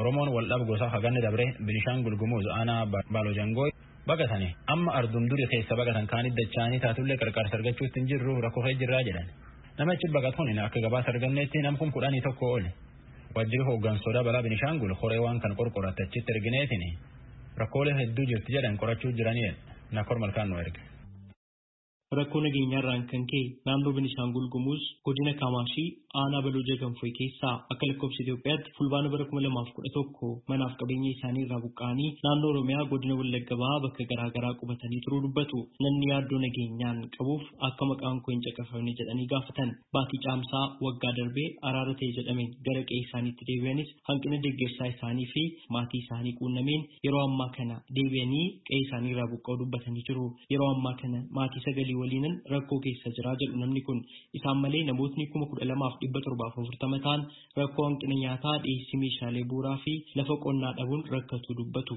Oromoon wal dhabu gosa haganne dabre Beenishaangul Gumuz aanaa Baalojangoo bagatani amma ardum duri keessa bagatan kaanit dachaanii taatullee qarqaarsa argachuutti hin jirru rakkoo jirraa jedhan. Namichi bagatuun akka gabaasa arganneetti nam kun 11 oole. Wajjirri hooggansoota balaa Beenishaangul horee waan kan qorqorattachitti ergineetini rakkoolee hedduu jirti jedhan qorachuu jiranii Nakor Malkaan nu erge. Rakkoo nageenyaarraan kan ka'e naannoo Beenishaangul Gumuz godina Kaamaashii aanaa Balooja Gamfooy keessaa akka lakkoofsa Itoophiyaatti fulbaana bara 2011 manaaf qabeenya isaanii irraa buqqa'anii naannoo Oromiyaa godina Wallagga Bahaa bakka garaa garaa qubatanii turuu dubbatu. Namni yaaddoo nageenyaan qabuuf akka maqaan koo hin caqafamne jedhanii gaafatan. Baatii caamsaa waggaa darbee araara ta'e jedhameen gara qe'ee isaaniitti deebi'anis hanqina deeggarsaa isaanii fi maatii isaanii quunnameen yeroo ammaa kana deebi'anii qe'ee isaanii irraa buqqa'uu dubbatanii jiru. Yeroo ammaa kana maatii sagalii waliinan rakkoo keessa jira jedhu namni kun. Isaan malee namootni 12,740 ta'an rakkoo hanqina nyaataa, dhiyeessii meeshaalee bu'uuraa fi lafa qonnaa dhabuun rakkatu dubbatu.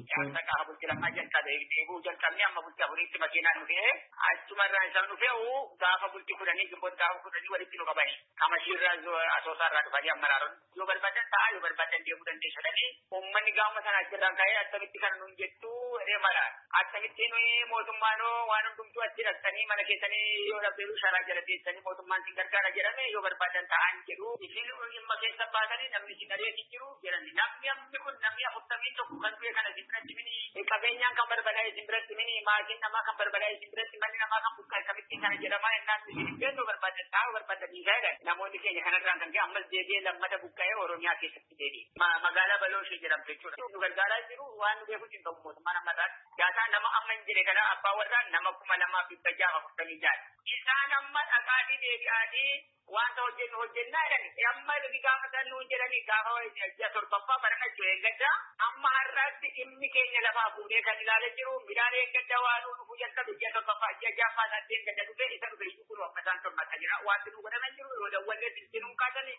Gaafa bultii kudhanii gimboota gaafa kudhanii walitti nu qabani. Kamashiirraa asoosaarraa dhufanii ammaraarun yoo barbaadan ta'a yoo barbaadan deemuu dandeessanii uummanni gaafuma sana achirraan ka'ee akkamitti kana nuun jettu mala akkamitti nuyi mootummaanoo waan hundumtuu achi dhaqsanii mana keessanii yoo dhabdeeru sharaa jala teessanii mootummaan sin gargaara jedhame yoo barbaadan ta'an jedhu isin dhimma keessa baasanii namni sin adeemsi jiru jedhani namni kun namni 41 kan du'e kana sin biratti mini qabeenyaan kan barbadaa'e sin biratti mini maatiin namaa kan barbadaa'e sin biratti manni namaa kan buqqa'e akkamitti kana jedhama innaan isin barbaadan ta'a barbaadan dhiisaadha namoonni keenya kanarraan kan ka'e ammas deebi'ee lammata buqqa'ee Oromiyaa keessatti deebi'e magaalaa Balooshee jedhamte jechuudha nu gargaaraa jiru waan nu beekuutiin ta'u mootummaan ammarraa jaataa nama amma hin jire kana abbaa warraa nama 2,646 isaan amma dhaqaatii deebi'anii wanta hojjennaa jedhani amma gaafa san nuun jedhani gaafa ji'a torbaffaa barana jiru eeggadda amma har'aatti dhimmi keenya lafaa fuudhee kan ilaala jiru midhaan eeggadda waan nu dhufu jalqabe ji'a torbaffaa ji'a jaaffaa isaan eeggadda dhufe isa dhufe kun amma isaan torbatta jira wanti nu godhaman jiru yoo dawwallee sinsinuun kaasanii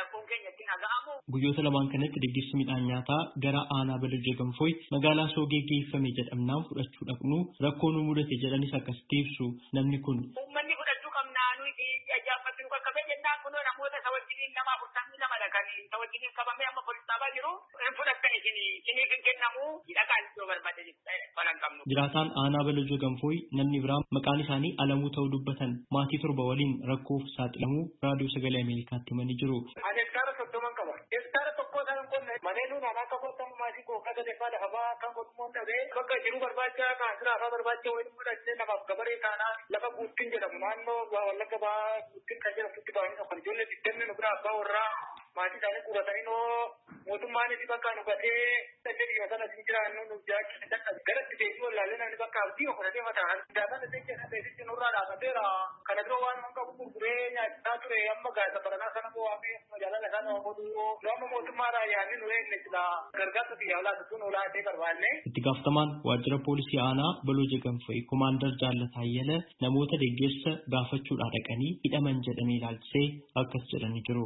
Guyyoota lamaan kanatti deeggarsi midhaan nyaataa gara aanaa Balooja Gamfooy magaalaa Soogee geeffame jedhamnaan fudhachuu dhaqnu rakkoo nu mudate jedhanis akkasitti ibsu namni kun. Uummanni fudhachuu qabnaa nuyi ajaa'ibbatti nu qaqqabee jennaan kunoo namoota sawwajjiniin nama 42 kan sawwajjiniin qabamee amma poolisaabaa jiru fudhattan isiniif hin kennamu hidhakaan yoo barbaade balan qabnu. Jiraataan aanaa Balooja Gamfooy namni biraa maqaan isaanii Alamuu ta'uu dubbatan maatii 7 waliin rakkoof saaxilamuu raadiyoo sagalee Ameerikaatti himanii jiru. Hektaara 30 qaba. Hektaara tokko isaan qonna maneeluun aanaa tokkotti maatii koo akka deeffaa lafa ba'aa kan godhumoon dhabee bakka jiru barbaacha kaasira afaa barbaacha waliin mudhachee namaaf gabaree taanaa lafa guuttiin jedhamu naannoo Wallagga Bahaa guuttiin kan jedhamtutti ba'anii dhufan ijoollee 20 nu biraa abbaa warraa maatii isaanii qubatanii mootummaanis bakka nu gatee saddeetii yoo sana sin jiraannu nu jaakkisa dadhabe garatti beekii wallaallee namni bakka abdii okolatee mataan daasana beeksisa nurraa dhaabateera kana dura waan akka gurguree nyaataa ture amma gaasa baranaa sana bu'aafee magaalaa lasaa nama godhuu nama mootummaadhaa yaadni nu eegne jira gargaarsa biyyaa laatuun olaatee barbaanne. Itti gaafatamaan waajjira poolisii aanaa Balooja Gamfooy Komaandar Jaallata Ayyala namoota deeggarsa gaafachuudhaa dhaqanii hidhaman jedhanii ilaalchisee akkas jedhanii jiru.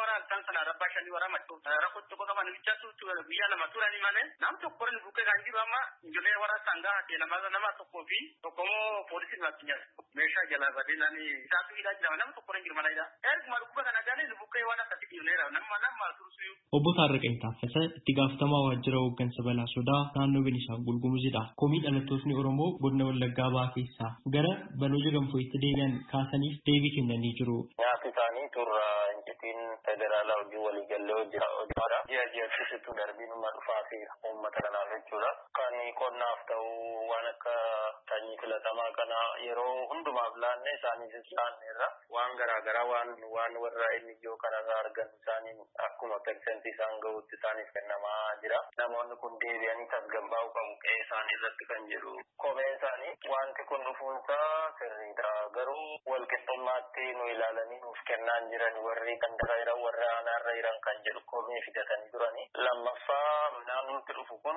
Rakkoo tokko qaban bichaatu biyya lama turanii malee nam tokko ni bukkee kan jiru amma ijoollee warra sangaa nama tokkoo fi tokkommoo poolisiin bakkinya meeshaa jala badee nani isaatu hidhaa jira nama tokko ni jiru malee erguma dhukkuba kana galee bukkee waan akkasii dhiyoneera nama tursuyu. Obbo Taarraqanii Taaffasa itti gaafatamaa waajjira hooggansa balaa sodaa naannoo Beenishaangul Gumuzidha. Komii dhalattoonni Oromoo godina Wallaggaa Bahaa keessaa gara Balooja Gamfooyitti deebi'an kaasaniif deebii kennanii jiru. Nyaati isaanii turra injitiin federaalaa hojii walii gallee hojjetaa ji'aatti darbiinuma dhufaa fi uummata kanaaf jechuudha. Kan qonnaaf ta'u waan akka sanyii filatamaa kana yeroo hundumaaf laanne isaaniifis laanneerra waan garaagaraa waan warra inni ijoo kanarraa argan isaaniin akkuma persentii isaan gahuutti isaaniif kennamaa jira. Namoonni kun deebi'anii tasgabbaa'uu qabu qe'ee isaanii irratti kan jedhu kophee isaanii wanti kun dhufuunsaa sirriidha. Garuu walqixxummaatti nu ilaalanii nuuf kennaan jiran warri kan dara jiran warra aanaarra jiran kan jedhu kophee fidatanii turani. Lammaffaa midhaan nuti dhufu kun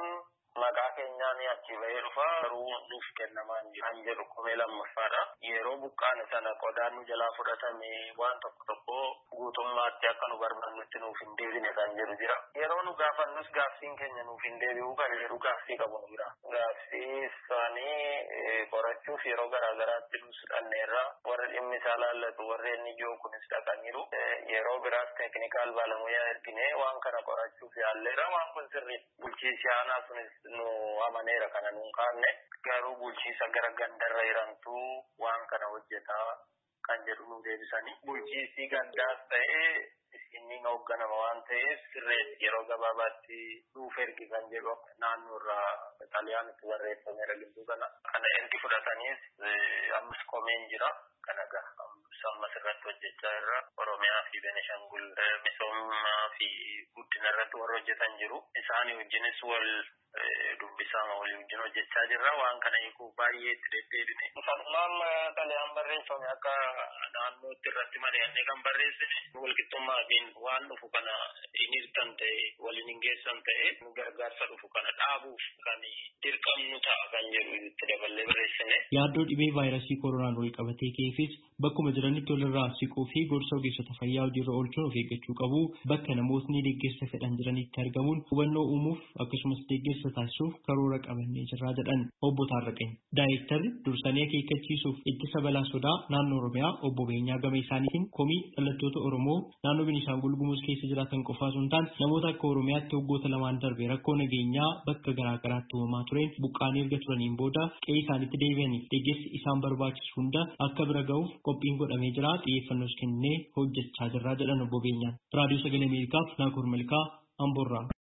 maqaa keenyaan achi bahee dhufa garuu nuuf kennamaan kan jedhu komee lammaffaadha. Yeroo buqqaane sana qodaan nu jalaa fudhatame waan tokko guutummaatti akka nu barbaannutti nuuf hin deebine kan jedhu jira. Yeroo nu gaafannus gaaffiin keenya nuuf hin deebi'u kan jedhu gaaffii qabu nu jira. Gaaffii isaanii qorachuuf yeroo garaagaraatti nus dhanneerra warra dhimmi isaa laallatu warri inni ijoo kunis dhaqaniiru. Yeroo biraas teeknikaal baalamuyaa ergine waan kana qorachuuf yaalleera waan kun sirrii bulchiinsi aanaa sunis nu amaneera kana nuun kaanne garuu bulchiinsa gara gandarra jirantu waan kana hojjetaa kan jedhu nu deebisanii bulchiinsi gandaas ta'ee inni hoogganama waan ta'eef sirreetti yeroo gabaabaatti nuuf ergi kan jedhu naannoorraa xaaliyaanitti barreeffameera gidduu kana ergi fudhataniis ammas komeen jira kana ammas irratti hojjechaa irra Oromiyaa fi Benishangul misoomaa fi guddina irratti warra hojjetan jiru isaanii wajjinis wal dubbisama walii wajjin hojjechaa jirra waan kana hiikuu baay'ee itti deddeebine. Falmaan xaliyaan barreeffame akka naannootti irratti mari'annee kan barreessine walqixxummaatiin waan dhufu kana hin hirtan ta'e waliin hin geessan ta'e gargaarsa dhufu kana dhaabuuf kan dirqamnu ta'a kan jedhu itti daballee barreessine. Yaaddoo dhibee vaayirasii koronaan wal qabatee ka'eefis bakkuma jiranitti walirraa siquu fi gorsa ogeessota fayyaa hojiirra oolchuun of eeggachuu qabu. Bakka namootni deeggarsa fedhan jiranitti argamuun hubannoo uumuuf akkasumas deeggarsa taasisuuf karoora qabannee jirra jedhan obbo Taarraqany. Daayirektarri dursanii akeekkachiisuuf ittisa balaa sodaa naannoo Oromiyaa obbo Beenyaa gama isaaniitiin komii dhalattoota Oromoo naannoo Beenishaangul Gumuz keessa jiraatan qofaa osoo hin taane namoota akka Oromiyaatti waggoota lamaan darbe rakkoo nageenyaa bakka garaagaraatti uumamaa tureen buqqaanii erga turaniin booda qe'ee isaaniitti deebi'aniif deeggarsi isaan barbaachisu hunda akka bira ga'uuf qophiin godhamee jira xiyyeeffannoos kennee hojjechaa jirra jedhan obbo Beenyaan. Raadiyoo Sagalee Ameerikaaf Naakoor Malkaa Amboorraa.